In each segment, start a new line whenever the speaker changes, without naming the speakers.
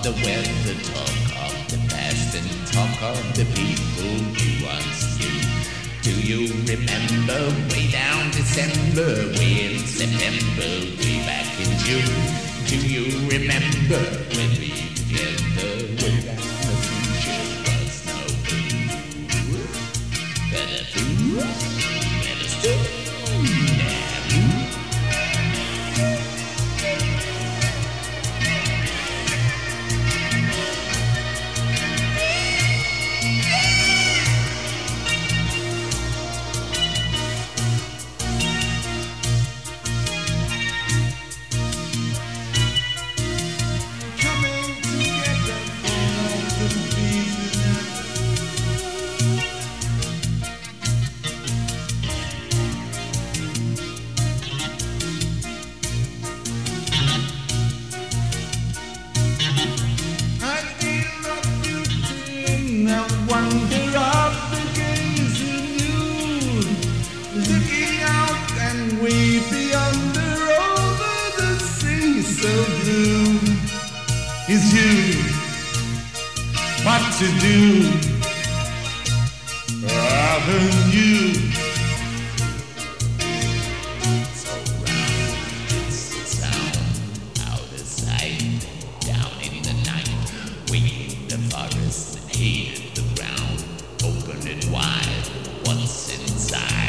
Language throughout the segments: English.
the weather, talk of the past, and talk of the people you once knew. Do you remember way down December, way in September, way back in June? Do you remember when we together way back the future was no blue? Better food, better stew.
Is you what to do rather than you.
So round, it's the sound, out of sight, down in the night, waking the forest and hated the ground, open it wide, what's inside?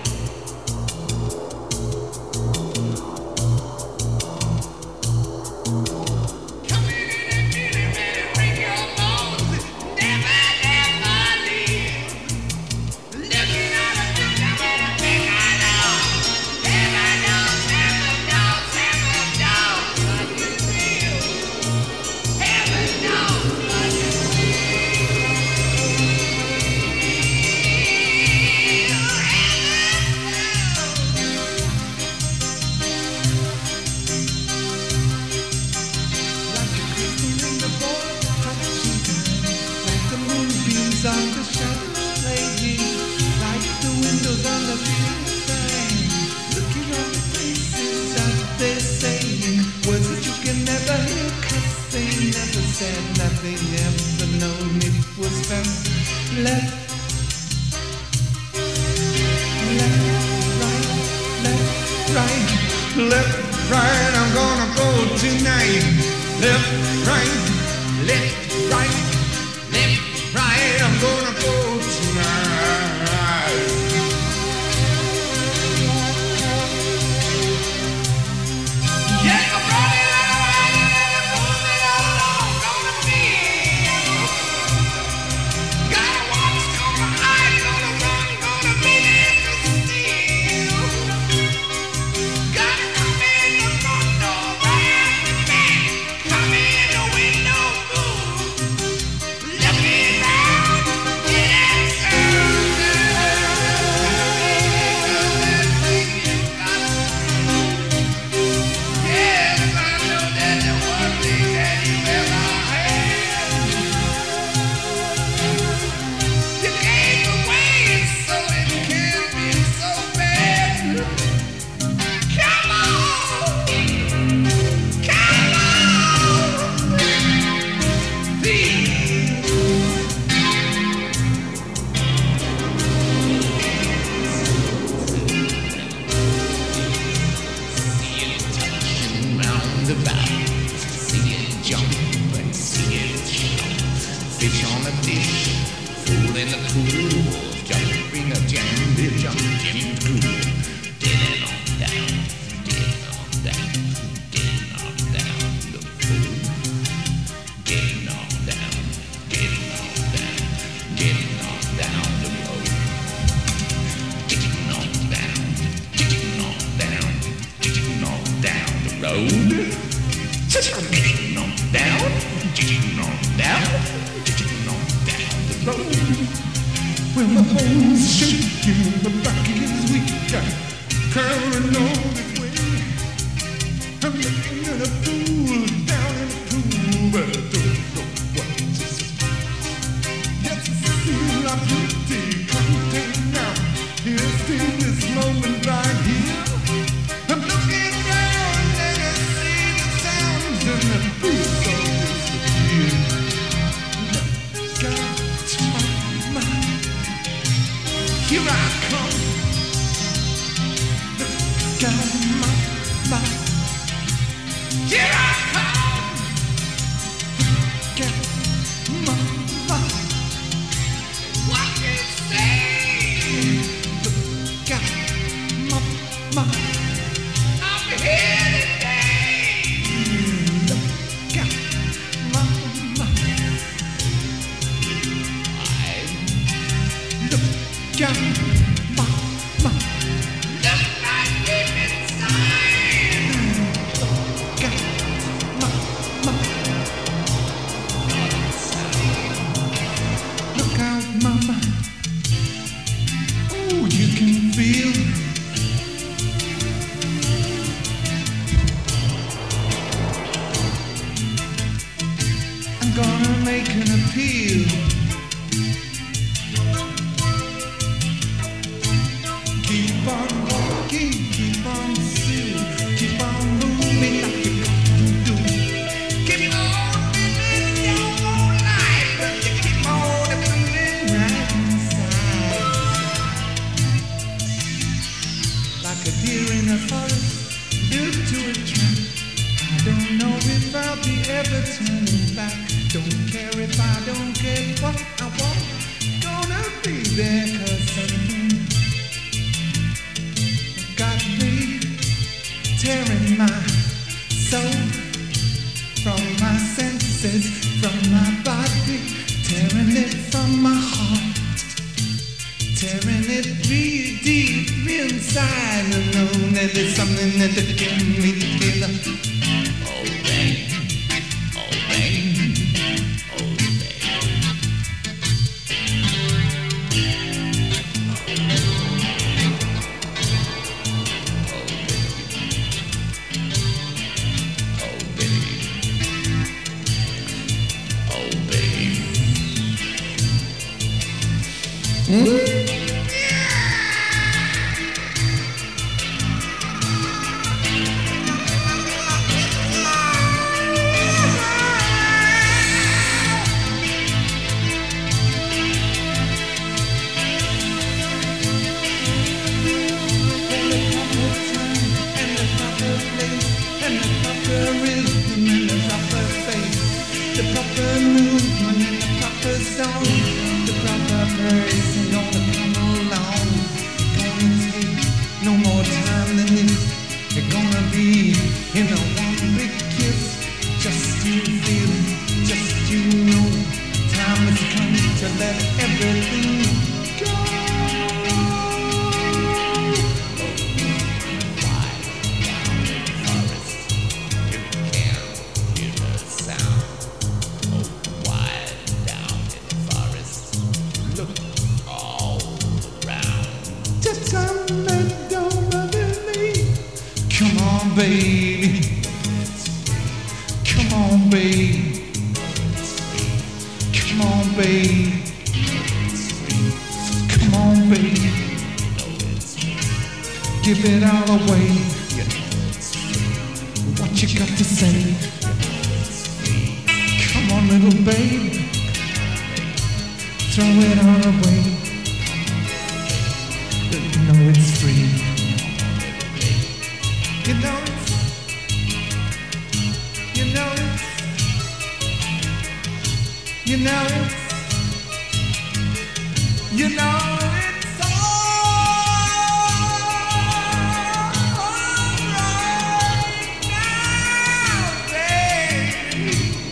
On the shadows playing, like the windows on the sign, looking at the faces out there saying words that you can never hear, 'cause they never said nothing, never known it was fast. Left, right, I'm gonna go tonight. Left, right, left, right. Right, I'm gonna go tonight. Yeah, I'm running, moving along, gonna feel. Gotta watch, gonna hide, gonna run, gonna be there to steal. Gotta come in the front door, right at the back, come in the window, move, looking out. Fish on a dish, fool in the cool, jumping a jam, jumping cool. Getting on down, getting on down, the fool. Getting on down, getting on down the road. Getting on down the road. Just getting on down, getting on down. Well, my bones shaking, my back is weak, curling all this way. I'm looking at a fool down in the pool, but I don't know what to say. Yes, I feel I'm pretty content now. Here's in this moment right here. I'm looking down and I see the sounds and the peace of this. Here I come. Got my. Here I come. Got my. What you say? Got my. I'm here today. Got my. Got my. Look out, mama. Oh, you can feel. I'm gonna make an appeal. Keep on walking, keep on still, keep on moving like you got to do. Keep on living your own life, but you keep on feeling right inside. Like a deer in a forest, built to a trap. I don't know if I'll be ever turning back. Don't care if I don't get what I want. Gonna be there 'cause something got me, tearing my soul from my senses, from my body, tearing it from my heart, tearing it real deep inside. I know that there's something that can me together.
Oh, babe. Oh, babe. Oh, babe.
Let everything go. Come on, baby. Come on, baby. Come on, baby. Come on, baby. Give it all away. What you got to say? Come on, little baby. Throw it all away. You know it's free. You know it's, you know it's, you know it's, you know it's all right now, baby.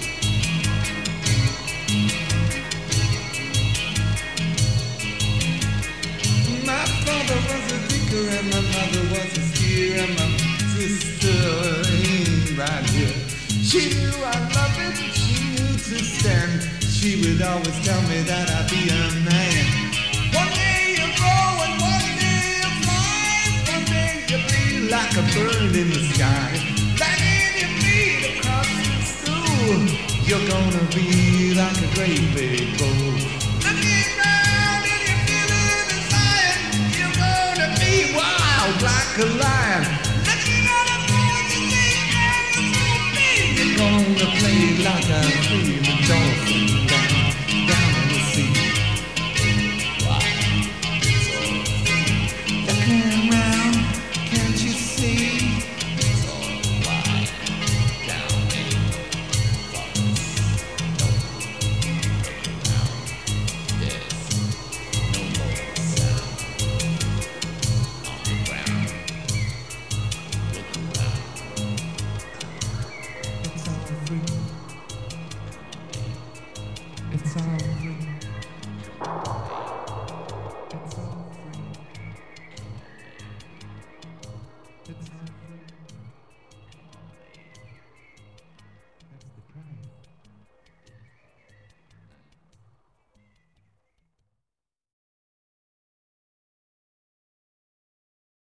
My father was a thinker and my mother was a skier and my sister ain't right here. She knew I loved it, she knew to stand. She would always tell me that I'd be a man. One day you grow and one day you fly. One day you be like a bird in the sky. Landing your feet across the stool. You're gonna be like a great big bull. Looking round and you're feeling inside. You're gonna be wild like a lion. Looking at a boy, you think you're gonna play like a free